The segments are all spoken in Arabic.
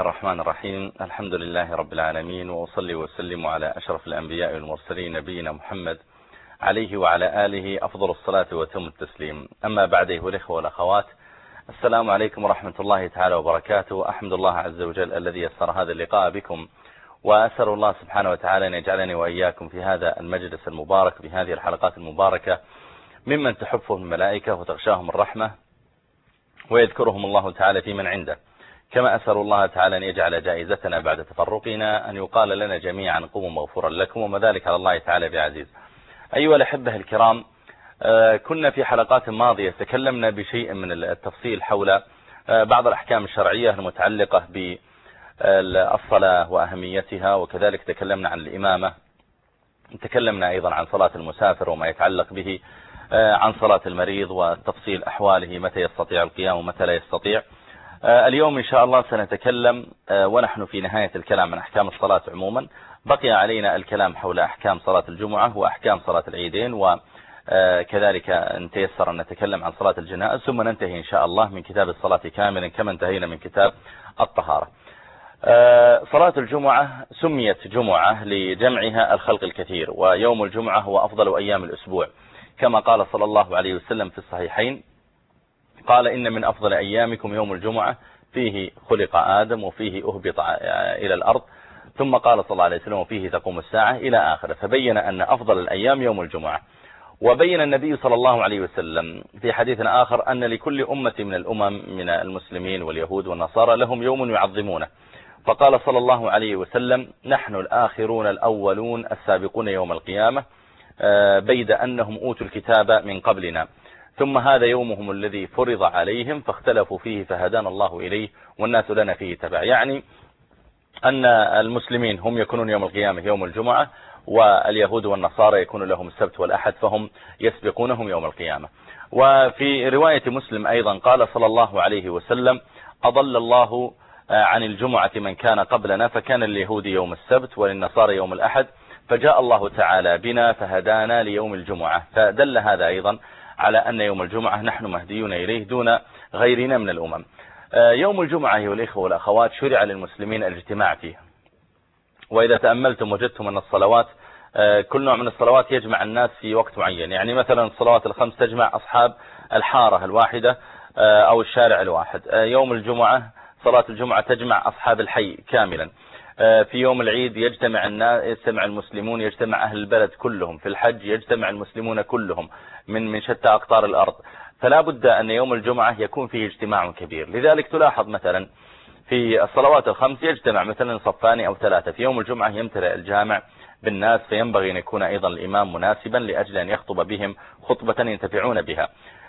الرحمن الرحيم. الحمد لله رب العالمين، وأصلي وسلم على أشرف الأنبياء والمرسلين نبينا محمد عليه وعلى آله أفضل الصلاة وتم التسليم. أما بعد، أيها الإخوة والأخوات، السلام عليكم ورحمة الله تعالى وبركاته. أحمد الله عز وجل الذي يسر هذا اللقاء بكم، وأسأل الله سبحانه وتعالى أن يجعلني وإياكم في هذا المجلس المبارك بهذه الحلقات المباركة ممن تحفهم الملائكة وتغشاهم الرحمة ويذكرهم الله تعالى في من عنده. كما أسأل الله تعالى أن يجعل جائزتنا بعد تفرقنا أن يقال لنا جميعا قوموا مغفورا لكم، وما ذلك على الله تعالى بعزيز. أيها الأحبة الكرام، كنا في حلقات ماضية تكلمنا بشيء من التفصيل حول بعض الأحكام الشرعية المتعلقة بالصلاة وأهميتها، وكذلك تكلمنا عن الإمامة، تكلمنا أيضا عن صلاة المسافر وما يتعلق به، عن صلاة المريض وتفصيل أحواله، متى يستطيع القيام ومتى لا يستطيع. اليوم إن شاء الله سنتكلم ونحن في نهاية الكلام عن أحكام الصلاة عموما. بقي علينا الكلام حول أحكام صلاة الجمعة وأحكام صلاة العيدين، وكذلك إن تيسر أن نتكلم عن صلاة الجنائز، ثم ننتهي إن شاء الله من كتاب الصلاة كاملا كما انتهينا من كتاب الطهارة. صلاة الجمعة سميت جمعة لجمعها الخلق الكثير، ويوم الجمعة هو أفضل أيام الأسبوع، كما قال صلى الله عليه وسلم في الصحيحين، قال إن من أفضل أيامكم يوم الجمعة فيه خلق آدم وفيه أهبط إلى الأرض، ثم قال صلى الله عليه وسلم وفيه تقوم الساعة إلى آخره. فبين أن أفضل الأيام يوم الجمعة. وبين النبي صلى الله عليه وسلم في حديث آخر أن لكل أمة من الأمم من المسلمين واليهود والنصارى لهم يوم يعظمونه، فقال صلى الله عليه وسلم نحن الآخرون الأولون السابقون يوم القيامة، بيد أنهم أوتوا الكتاب من قبلنا، ثم هذا يومهم الذي فرض عليهم فاختلفوا فيه فهدانا الله إليه والناس لنا فيه تبع. يعني أن المسلمين هم يكونون يوم القيامة يوم الجمعة، واليهود والنصارى يكون لهم السبت والأحد، فهم يسبقونهم يوم القيامة. وفي رواية مسلم أيضا قال صلى الله عليه وسلم أضل الله عن الجمعة من كان قبلنا، فكان لليهود يوم السبت وللنصارى يوم الأحد، فجاء الله تعالى بنا فهدانا ليوم الجمعة. فدل هذا أيضا على أن يوم الجمعة نحن مهديون إليه دون غيرنا من الأمم. يوم الجمعة أيها الإخوة والأخوات شرع للمسلمين الاجتماع فيه، وإذا تأملتم وجدتم أن الصلوات كل نوع من الصلوات يجمع الناس في وقت معين. يعني مثلا الصلوات الخمس تجمع أصحاب الحارة الواحدة أو الشارع الواحد. يوم الجمعة صلاة الجمعة تجمع أصحاب الحي كاملا. في يوم العيد يجتمع الناس، يجتمع المسلمون، يجتمع أهل البلد كلهم. في الحج يجتمع المسلمون كلهم من شتى أقطار الأرض. فلا بد أن يوم الجمعة يكون فيه اجتماع كبير. لذلك تلاحظ مثلا في الصلوات الخمس يجتمع مثلا صفان أو ثلاثة، في يوم الجمعة يمتلئ الجامع بالناس، فينبغي أن يكون أيضا الإمام مناسبا لأجل أن يخطب بهم خطبة ينتفعون بها.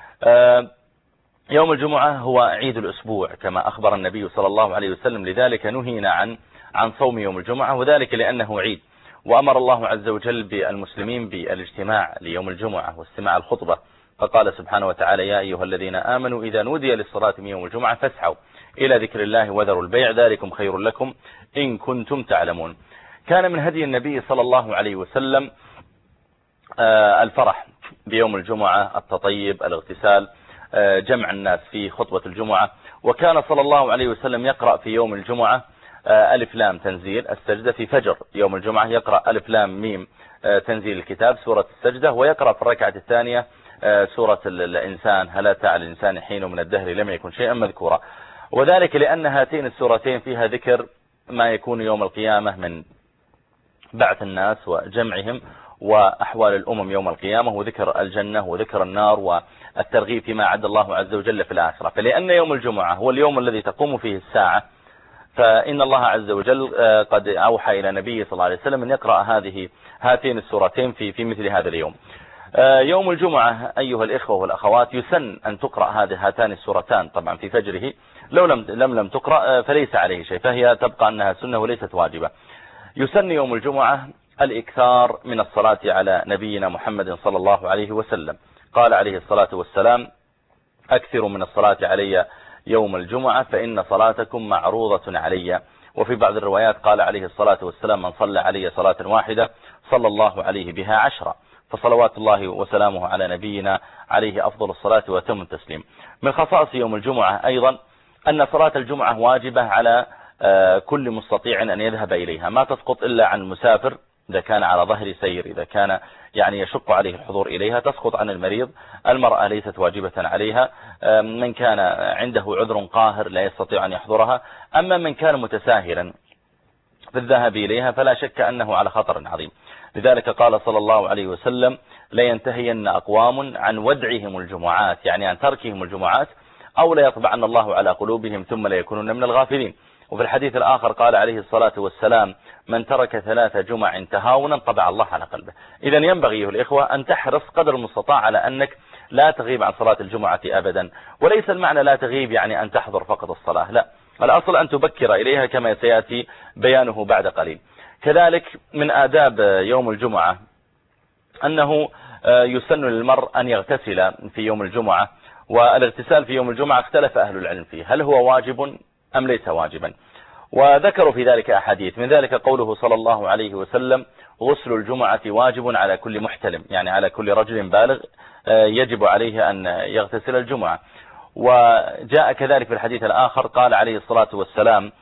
يوم الجمعة هو عيد الأسبوع كما أخبر النبي صلى الله عليه وسلم، لذلك نهينا عن صوم يوم الجمعة، وذلك لأنه عيد. وأمر الله عز وجل بالمسلمين بالاجتماع ليوم الجمعة واستماع الخطبة، فقال سبحانه وتعالى يا أيها الذين آمنوا إذا نودي للصلاة من يوم الجمعة فاسعوا إلى ذكر الله وذروا البيع ذلكم خير لكم إن كنتم تعلمون. كان من هدي النبي صلى الله عليه وسلم الفرح بيوم الجمعة، التطيب، الاغتسال، جمع الناس في خطبة الجمعة. وكان صلى الله عليه وسلم يقرأ في يوم الجمعة ألف لام تنزيل السجدة، في فجر يوم الجمعة يقرأ ألف لام ميم تنزيل الكتاب سورة السجدة، ويقرأ في الركعة الثانية سورة الإنسان هل أتى على الإنسان حين من الدهر لم يكن شيئا مذكورا. وذلك لأن هاتين السورتين فيها ذكر ما يكون يوم القيامة من بعث الناس وجمعهم وأحوال الأمم يوم القيامة، وذكر الجنة وذكر النار والترغيب فيما عد الله عز وجل في الآخرة. فلأن يوم الجمعة هو اليوم الذي تقوم فيه الساعة، فإن الله عز وجل قد أوحى إلى نبيه صلى الله عليه وسلم أن يقرأ هاتين السورتين في مثل هذا اليوم. يوم الجمعة أيها الإخوة والأخوات يسن أن تقرأ هاتان السورتان طبعا في فجره، لو لم تقرأ فليس عليه شيء، فهي تبقى أنها سنة وليست واجبة. يسن يوم الجمعة الإكثار من الصلاة على نبينا محمد صلى الله عليه وسلم. قال عليه الصلاة والسلام أكثروا من الصلاة علي يوم الجمعة فإن صلاتكم معروضة علي. وفي بعض الروايات قال عليه الصلاة والسلام من صلى علي صلاة واحدة صلى الله عليه بها 10. فصلوات الله وسلامه على نبينا عليه أفضل الصلاة وتم التسليم. من خصائص يوم الجمعة أيضا أن صلاة الجمعة واجبة على كل مستطيع أن يذهب إليها، ما تسقط إلا عن المسافر إذا كان على ظهر سير، إذا كان يعني يشق عليه الحضور إليها، تسقط عن المريض. المرأة ليست واجبة عليها. من كان عنده عذر قاهر لا يستطيع أن يحضرها. أما من كان متساهلا في الذهاب إليها فلا شك أنه على خطر عظيم. لذلك قال صلى الله عليه وسلم: لا ينتهين أقوام عن ودعهم الجمعات، يعني عن تركهم الجمعات، أو لا يطبعن الله على قلوبهم ثم لا يكونون من الغافلين. وفي الحديث الآخر قال عليه الصلاة والسلام: من ترك 3 جمع تهاونا طبع الله على قلبه. إذا ينبغي أيها الإخوة أن تحرص قدر المستطاع على أنك لا تغيب عن صلاة الجمعة أبدا. وليس المعنى لا تغيب يعني أن تحضر فقط الصلاة، لا، الأصل أن تبكر إليها كما سيأتي بيانه بعد قليل. كذلك من آداب يوم الجمعة أنه يسن للمرء أن يغتسل في يوم الجمعة. والاغتسال في يوم الجمعة اختلف أهل العلم فيه، هل هو واجب أم ليس واجبا؟ وذكروا في ذلك أحاديث، من ذلك قوله صلى الله عليه وسلم: غسل الجمعة واجب على كل محتلم، يعني على كل رجل بالغ يجب عليه أن يغتسل الجمعة. وجاء كذلك في الحديث الآخر قال عليه الصلاة والسلام: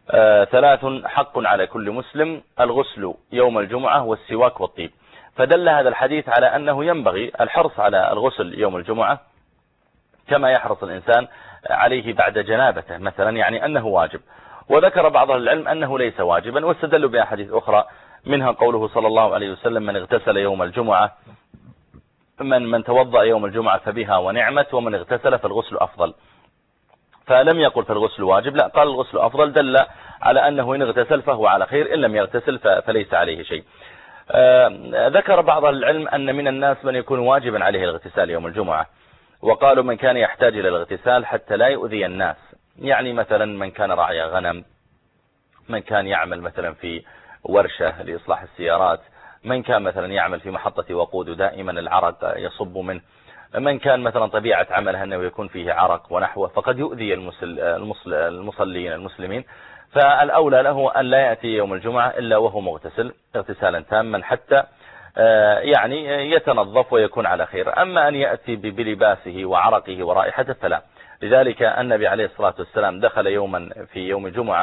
3 حق على كل مسلم: الغسل يوم الجمعة والسواك والطيب. فدل هذا الحديث على أنه ينبغي الحرص على الغسل يوم الجمعة كما يحرص الإنسان عليه بعد جنابته مثلا، يعني أنه واجب. وذكر بعض العلم أنه ليس واجبا، واستدلوا بأحاديث أخرى، منها قوله صلى الله عليه وسلم: من اغتسل يوم الجمعة، من توضأ يوم الجمعة فبها ونعمت، ومن اغتسل فالغسل أفضل. فلم يقل فالغسل واجب، لا، قال الغسل أفضل، دل على أنه إن اغتسل فهو على خير، إن لم يغتسل فليس عليه شيء. ذكر بعض العلم أن من الناس من يكون واجبا عليه الاغتسال يوم الجمعة، وقالوا من كان يحتاج إلى الاغتسال حتى لا يؤذي الناس، يعني مثلا من كان راعي غنم، من كان يعمل مثلا في ورشة لإصلاح السيارات، من كان مثلا يعمل في محطة وقود دائما العرق يصب منه، من كان مثلا طبيعة عمله أنه يكون فيه عرق ونحوه، فقد يؤذي المصلين المسلمين. فالأولى له أن لا يأتي يوم الجمعة إلا وهو مغتسل اغتسالا تاما حتى يعني يتنظف ويكون على خير. أما أن يأتي بلباسه وعرقه ورائحته فلا. لذلك النبي عليه الصلاة والسلام دخل يوما في يوم جمعة،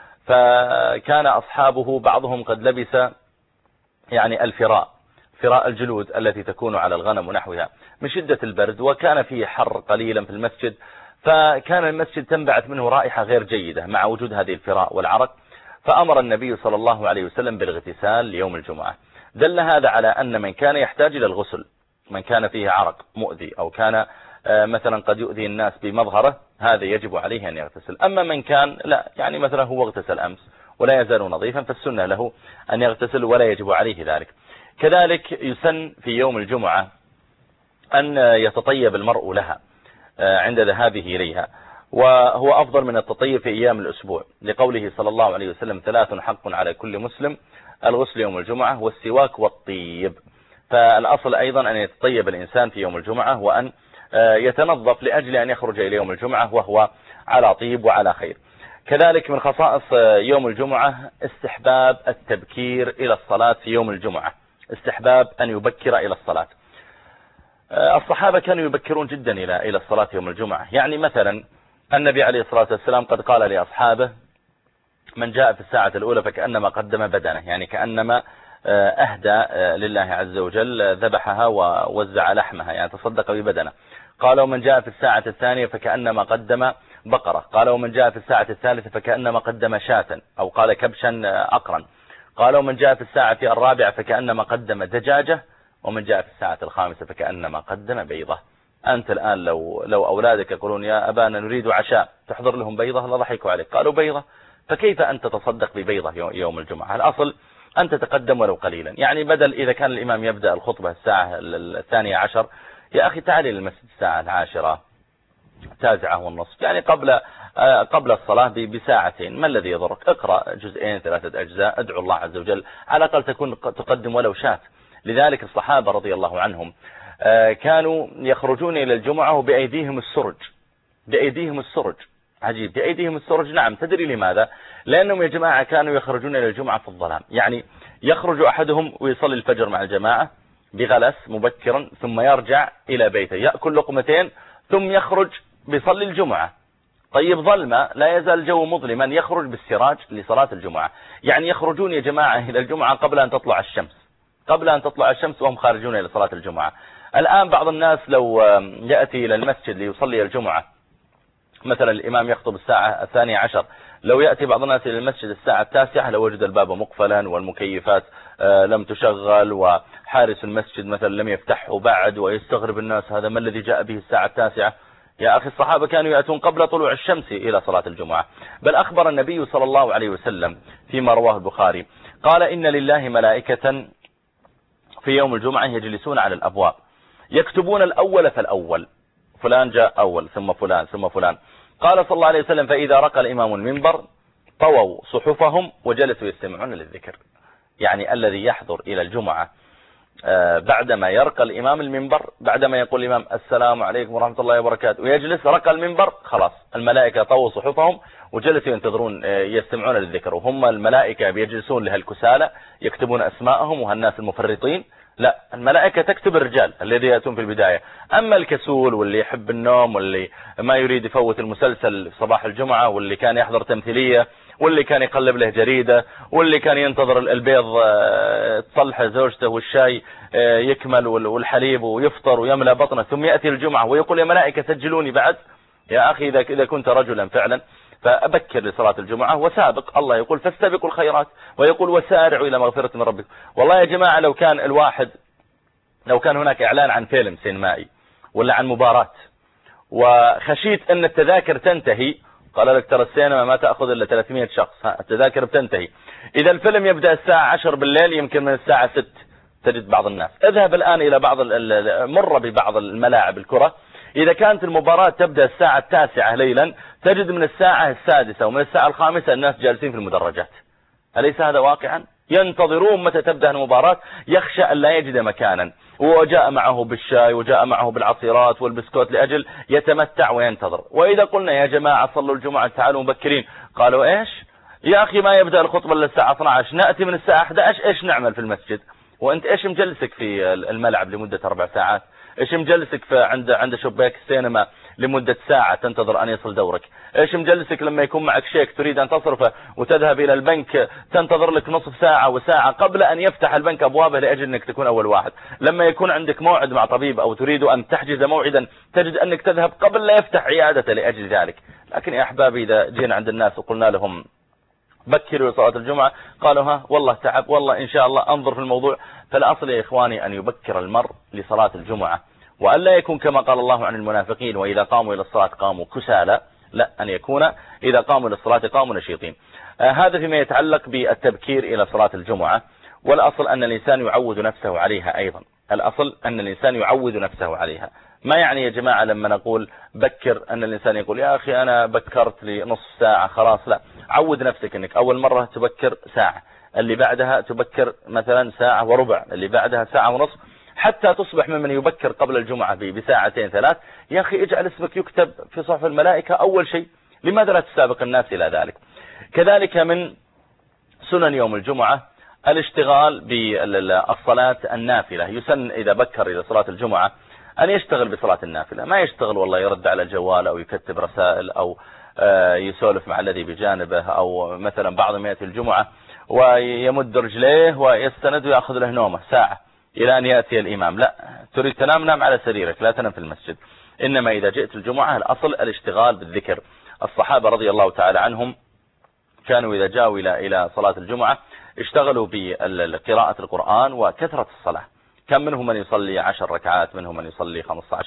فكان أصحابه بعضهم قد لبس يعني فراء الجلود التي تكون على الغنم ونحوها من شدة البرد، وكان فيه حر قليلا في المسجد، فكان المسجد تنبعث منه رائحة غير جيدة مع وجود هذه الفراء والعرق. فأمر النبي صلى الله عليه وسلم بالاغتسال ليوم الجمعة. دل هذا على أن من كان يحتاج إلى الغسل، من كان فيه عرق مؤذي أو كان مثلا قد يؤذي الناس بمظهره، هذا يجب عليه أن يغتسل. أما من كان لا، يعني مثلا هو اغتسل أمس ولا يزال نظيفا، فالسنة له أن يغتسل ولا يجب عليه ذلك. كذلك يسن في يوم الجمعة أن يتطيب المرء لها عند ذهابه إليها، وهو أفضل من التطيب في أيام الأسبوع، لقوله صلى الله عليه وسلم: 3 حق على كل مسلم: الغسل يوم الجمعة والسواك والطيب. فالأصل أيضا أن يتطيب الإنسان في يوم الجمعة، وأن يتنظف لأجل أن يخرج إلى يوم الجمعة وهو على طيب وعلى خير. كذلك من خصائص يوم الجمعة استحباب التبكير إلى الصلاة في يوم الجمعة، استحباب أن يبكر إلى الصلاة. الصحابة كانوا يبكرون جدا إلى الصلاة يوم الجمعة. يعني مثلا النبي عليه الصلاة والسلام قد قال لأصحابه: من جاء في الساعة الأولى فكأنما قدم بدنه، يعني كأنما أهدى لله عز وجل، ذبحها ووزع لحمها، يعني تصدق ببدنه. قال: ومن جاء في الساعة الثانية فكأنما قدم بقرة. قال: ومن جاء في الساعة الثالثة فكأنما قدم شاة، أو قال كبشا أقرا. قال: ومن جاء في الساعة الرابعة فكأنما قدم دجاجة. ومن جاء في الساعة الخامسة فكأنما قدم بيضة. أنت الآن لو أولادك يقولون: يا أبانا نريد عشاء، تحضر لهم بيضة، لضحكوا عليك، قالوا بيضة، فكيف أنت تصدق ببيضة يوم الجمعة؟ الأصل أن تتقدم ولو قليلا، يعني بدل إذا كان الإمام يبدأ الخطبة الساعة 12:10، يا أخي تعالي للمسجد الساعة 10 9:30، يعني قبل الصلاة بساعتين، ما الذي يضرك؟ اقرأ 2 3 أجزاء، ادعو الله عز وجل، على الأقل تكون تقدم ولو شاة. لذلك الصحابة رضي الله عنهم كانوا يخرجون إلى الجمعة وبأيديهم السرج، بأيديهم السرج، عجيب، بأيديهم السرج. نعم، تدري لماذا؟ لأنهم يا جماعة كانوا يخرجون إلى الجمعة في الظلام، يعني يخرج أحدهم ويصلي الفجر مع الجماعة بغلس مبكرا، ثم يرجع إلى بيته يأكل لقمتين، ثم يخرج بيصلي الجمعة. طيب ظلمة، لا يزال الجو مظلما، يخرج بالسراج لصلاة الجمعة. يعني يخرجون يا جماعة إلى الجمعة قبل أن تطلع الشمس، قبل أن تطلع الشمس وهم خارجون إلى صلاة الجمعة. الآن بعض الناس لو يأتي إلى المسجد ليصلي الجمعة، مثلا الإمام يخطب الساعة 12، لو يأتي بعض الناس إلى المسجد الساعة 9 لو وجد الباب مقفلا والمكيفات لم تشغل وحارس المسجد مثلا لم يفتحه بعد، ويستغرب الناس هذا ما الذي جاء به الساعة 9. يا أخي الصحابة كانوا يأتون قبل طلوع الشمس إلى صلاة الجمعة. بل أخبر النبي صلى الله عليه وسلم فيما رواه البخاري قال إن لله ملائكة في يوم الجمعة يجلسون على الأبواب يكتبون الأول فالأول، فلان جاء أول ثم فلان ثم فلان. قال صلى الله عليه وسلم فإذا رقى الإمام المنبر طووا صحفهم وجلسوا يستمعون للذكر. يعني الذي يحضر إلى الجمعة بعدما يرقى الإمام المنبر، بعدما يقول الإمام السلام عليكم ورحمة الله وبركاته ويجلس رقى المنبر، خلاص الملائكة طووا صحفهم وجلسوا ينتظرون يستمعون للذكر. وهم الملائكة بيجلسون لها الكسالى يكتبون أسماءهم وهالناس المفرطين، لا، الملائكة تكتب الرجال الذي يأتون في البداية. أما الكسول واللي يحب النوم واللي ما يريد يفوت المسلسل في صباح الجمعة واللي كان يحضر تمثيلية واللي كان يقلب له جريدة واللي كان ينتظر البيض تصلح زوجته والشاي يكمل والحليب ويفطر ويملأ بطنه ثم يأتي الجمعة ويقول يا ملائكة سجلوني بعد. يا أخي إذا كنت رجلا فعلا فأبكر لصلاة الجمعة وسابق. الله يقول فاستبقوا الخيرات ويقول وسارعوا إلى مغفرة من ربكم. والله يا جماعة لو كان هناك إعلان عن فيلم سينمائي ولا عن مباراة وخشيت أن التذاكر تنتهي، قال لك ترى السينما ما تأخذ إلا 300 شخص، التذاكر بتنتهي. إذا الفيلم يبدأ الساعة 10 بالليل يمكن من الساعة 6 تجد بعض الناس. اذهب الآن إلى مر ببعض الملاعب الكرة، إذا كانت المباراة تبدأ الساعة 9 ليلا تجد من الساعة 6 ومن الساعة 5 الناس جالسين في المدرجات. أليس هذا واقعا؟ ينتظرون متى تبدأ المباراة، يخشى أن لا يجد مكانا، وجاء معه بالشاي وجاء معه بالعصيرات والبسكوت لأجل يتمتع وينتظر. وإذا قلنا يا جماعة صلوا الجمعة تعالوا مبكرين، قالوا إيش يا أخي ما يبدأ الخطبة إلا الساعة 12، نأتي من الساعة 11 إيش نعمل في المسجد؟ وأنت إيش مجلسك في الملعب لمدة 4 ساعات؟ إيش مجلسك عند شباك السينما لمدة ساعة تنتظر أن يصل دورك؟ إيش مجلسك لما يكون معك شيك تريد أن تصرفه وتذهب إلى البنك تنتظر لك نصف ساعة وساعة قبل أن يفتح البنك أبوابه لأجل أنك تكون أول واحد؟ لما يكون عندك موعد مع طبيب أو تريد أن تحجز موعدا تجد أنك تذهب قبل لا يفتح عيادته لأجل ذلك. لكن يا أحبابي إذا جينا عند الناس وقلنا لهم بكروا لصلاة الجمعة قالوا ها والله تعب، والله إن شاء الله أنظر في الموضوع. فالأصل يا إخواني أن يبكر المرء لصلاة الجمعة، وألا يكون كما قال الله عن المنافقين وإذا قاموا إلى الصلاة قاموا كسالى، لا، أن يكون إذا قاموا إلى الصلاة قاموا نشيطين. هذا فيما يتعلق بالتبكير إلى صلاة الجمعة. والأصل أن الإنسان يعود نفسه عليها أيضا، الأصل أن الإنسان يعود نفسه عليها. ما يعني يا جماعة لما نقول بكر أن الإنسان يقول يا أخي أنا بكرت لي نصف ساعة خلاص، لا، عود نفسك أنك أول مرة تبكر ساعة، اللي بعدها تبكر مثلا ساعة وربع، اللي بعدها ساعة ونصف، حتى تصبح ممن يبكر قبل الجمعة بساعتين 3. يا أخي اجعل اسمك يكتب في صحف الملائكة أول شيء، لماذا لا تسابق الناس إلى ذلك؟ كذلك من سنن يوم الجمعة الاشتغال بالصلاة النافلة. يسن إذا بكر إلى صلاة الجمعة أن يشتغل بصلاة النافلة، ما يشتغل والله يرد على الجوال أو يكتب رسائل أو يسولف مع الذي بجانبه، أو مثلا بعضهم يأتي الجمعة ويمد رجليه ويستند ويأخذ له نومه ساعة إلى أن يأتي الإمام. لا، تريد تنام نام على سريرك، لا تنام في المسجد. إنما إذا جئت الجمعة الأصل الاشتغال بالذكر. الصحابة رضي الله تعالى عنهم كانوا إذا جاءوا إلى صلاة الجمعة اشتغلوا بقراءة القرآن وكثرة الصلاة. كم منهم من يصلي 10 ركعات، منهم من يصلي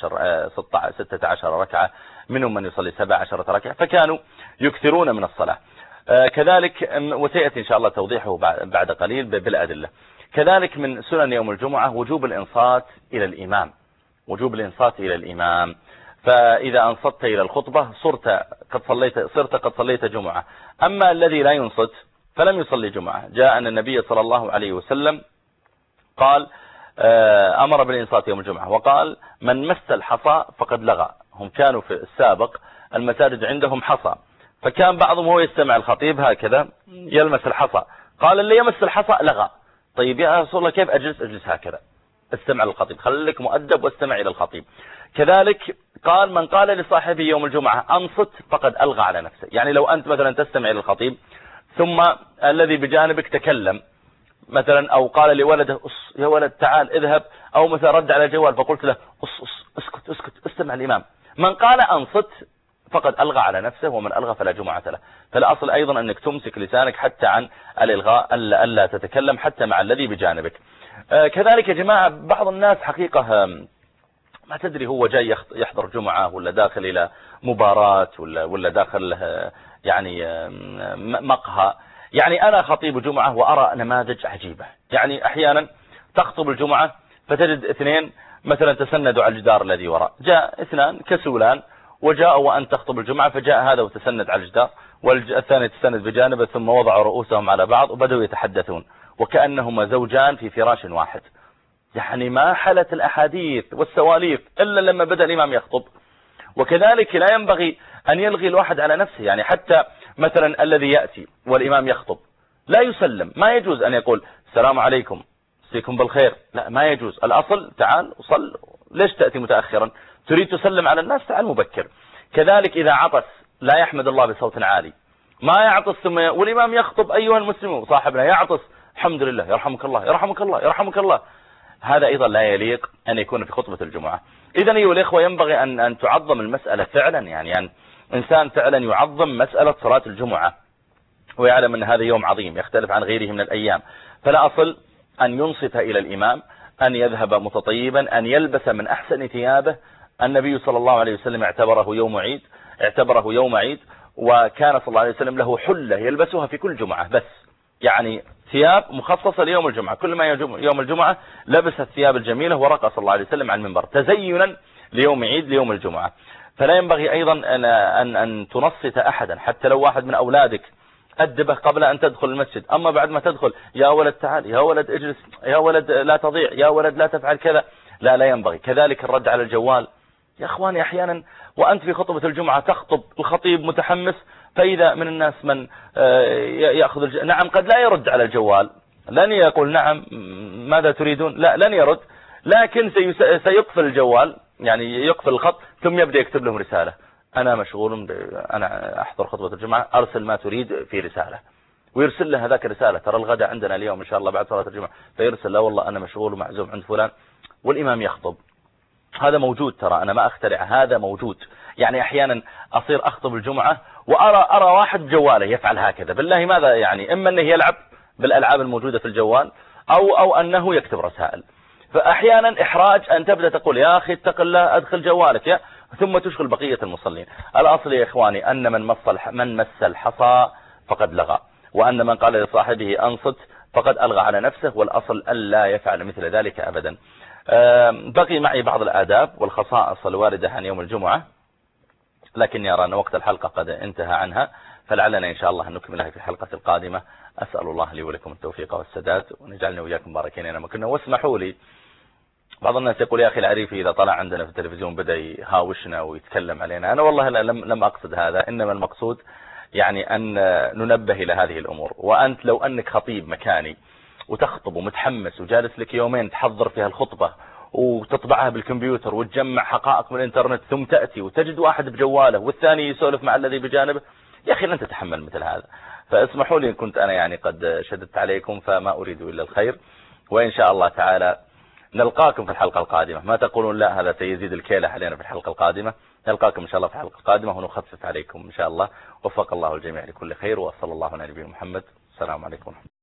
16 ركعة، منهم من يصلي 17 ركعة، فكانوا يكثرون من الصلاة. كذلك وسيأتي إن شاء الله توضيحه بعد قليل بالأدلة. كذلك من سنن يوم الجمعة وجوب الإنصات إلى الإمام، وجوب الإنصات إلى الإمام. فإذا أنصت إلى الخطبة صرت قد صليت جمعة. أما الذي لا ينصت فلم يصلي جمعة. جاء أن النبي صلى الله عليه وسلم قال أمر بالإنصات يوم الجمعة وقال من مس الحصى فقد لغى. هم كانوا في السابق المساجد عندهم حصى، فكان بعضهم هو يستمع الخطيب هكذا يلمس الحصى، قال اللي يمس الحصى لغى. طيب يا رسول الله كيف أجلس هكذا؟ استمع للخطيب، خليك مؤدب واستمع إلى الخطيب. كذلك قال من قال لصاحبه يوم الجمعة أنصت فقد ألغى على نفسه. يعني لو أنت مثلا تستمع للخطيب ثم الذي بجانبك تكلم مثلا أو قال لولده يا ولد تعال اذهب، أو مثلا رد على الجوال فقلت له اسكت اسكت استمع الإمام، من قال أنصت فقد ألغى على نفسه، ومن ألغى فلا جمعة له. فالأصل أيضا أنك تمسك لسانك حتى عن الإلغاء، ألا تتكلم حتى مع الذي بجانبك. كذلك يا جماعة بعض الناس حقيقة ما تدري هو جاي يحضر جمعة ولا داخل إلى مباراة ولا داخل يعني مقهى. يعني أنا خطيب جمعة وأرى نماذج عجيبة. يعني أحيانا تخطب الجمعة فتجد اثنين مثلا تسندوا على الجدار الذي وراء، جاء اثنان كسولان وجاءوا وأن تخطب الجمعة، فجاء هذا وتسند على الجدار والثاني تسند بجانبه، ثم وضعوا رؤوسهم على بعض وبدأوا يتحدثون وكأنهما زوجان في فراش واحد. يعني ما حلت الأحاديث والسواليف إلا لما بدأ الإمام يخطب. وكذلك لا ينبغي أن يلغي الواحد على نفسه. يعني حتى مثلا الذي يأتي والإمام يخطب لا يسلم، ما يجوز أن يقول السلام عليكم مسيكم بالخير، لا ما يجوز. الأصل تعال وصل، ليش تأتي متأخرا؟ تريد تسلم على الناس تعال مبكر. كذلك إذا عطس لا يحمد الله بصوت عالي، ما يعطس ثم والإمام يخطب أيها المسلمون صاحبنا يعطس الحمد لله يرحمك الله يرحمك الله يرحمك الله، هذا أيضا لا يليق أن يكون في خطبة الجمعة. إذن أيها الإخوة ينبغي أن تعظم المسألة فعلا، يعني إنسان فعلا يعظم مسألة صلاة الجمعة ويعلم أن هذا يوم عظيم يختلف عن غيره من الأيام. فلا أصل أن ينصت إلى الإمام، أن يذهب متطيبا، أن يلبس من أحسن ثيابه. النبي صلى الله عليه وسلم اعتبره يوم عيد، وكان صلى الله عليه وسلم له حلة يلبسها في كل جمعة، بس يعني ثياب مخصصة ليوم الجمعة، كل ما يوم الجمعة لبس الثياب الجميلة ورقى صلى الله عليه وسلم على المنبر تزينا ليوم عيد ليوم الجمعة. فلا ينبغي أيضا أن تنصت أحدا، حتى لو واحد من أولادك أدبه قبل أن تدخل المسجد، أما بعد ما تدخل يا ولد تعال، يا ولد اجلس، يا ولد لا تضيع، يا ولد لا تفعل كذا، لا ينبغي. كذلك الرد على الجوال. يا أخواني أحيانا وأنت في خطبة الجمعة تخطب الخطيب متحمس، فإذا من الناس من يأخذ نعم قد لا يرد على الجوال، لن يقول نعم ماذا تريدون، لا لن يرد، لكن سيقفل الجوال، يعني يقفل الخط ثم يبدأ يكتب لهم رسالة أنا مشغول، أنا أحضر خطبة الجمعة، أرسل ما تريد في رسالة، ويرسل له هذاك رسالة ترى الغداء عندنا اليوم إن شاء الله بعد صلاة الجمعة، فيرسل لا والله أنا مشغول ومعزوم عند فلان، والإمام يخطب. هذا موجود، ترى أنا ما أخترع، هذا موجود. يعني أحيانا أصير أخطب الجمعة وأرى واحد جواله يفعل هكذا، بالله ماذا يعني؟ إما أنه يلعب بالألعاب الموجودة في الجوال أو أنه يكتب رسائل. فأحيانا إحراج أن تبدأ تقول يا أخي اتق الله أدخل جوالك ثم تشغل بقية المصلين. الأصل يا إخواني أن من مس الحصى فقد لغى، وأن من قال لصاحبه أنصت فقد ألغى على نفسه، والأصل ألا يفعل مثل ذلك أبدا. بقي معي بعض الآداب والخصائص الواردة عن يوم الجمعة، لكن يرى أن وقت الحلقة قد انتهى عنها، فلعلنا إن شاء الله نكملها في الحلقة القادمة. أسأل الله لي ولكم التوفيق والسداد، ونجعلنا وإياكم باركين أينما كنا. واسمحوا لي، بعض الناس يقول يا أخي العريفي إذا طلع عندنا في التلفزيون بدأ يهاوشنا ويتكلم علينا. أنا والله لم أقصد هذا، إنما المقصود يعني أن ننبه إلى هذه الأمور. وأنت لو أنك خطيب مكاني وتخطب ومتحمس وجالس لك يومين تحضر فيها الخطبة وتطبعها بالكمبيوتر وتجمع حقائق من الانترنت، ثم تأتي وتجد واحد بجواله والثاني يسولف مع الذي بجانبه، يا أخي لن تتحمل مثل هذا. فاسمحوا لي إن كنت أنا يعني قد شددت عليكم، فما أريد إلا الخير، وإن شاء الله تعالى نلقاكم في الحلقة القادمة. ما تقولون لا هذا سيزيد الكيلة علينا في الحلقة القادمة. نلقاكم إن شاء الله في الحلقة القادمة ونخفف عليكم إن شاء الله. وفق الله الجميع لكل خير، وصلى الله على نبينا محمد. السلام عليكم.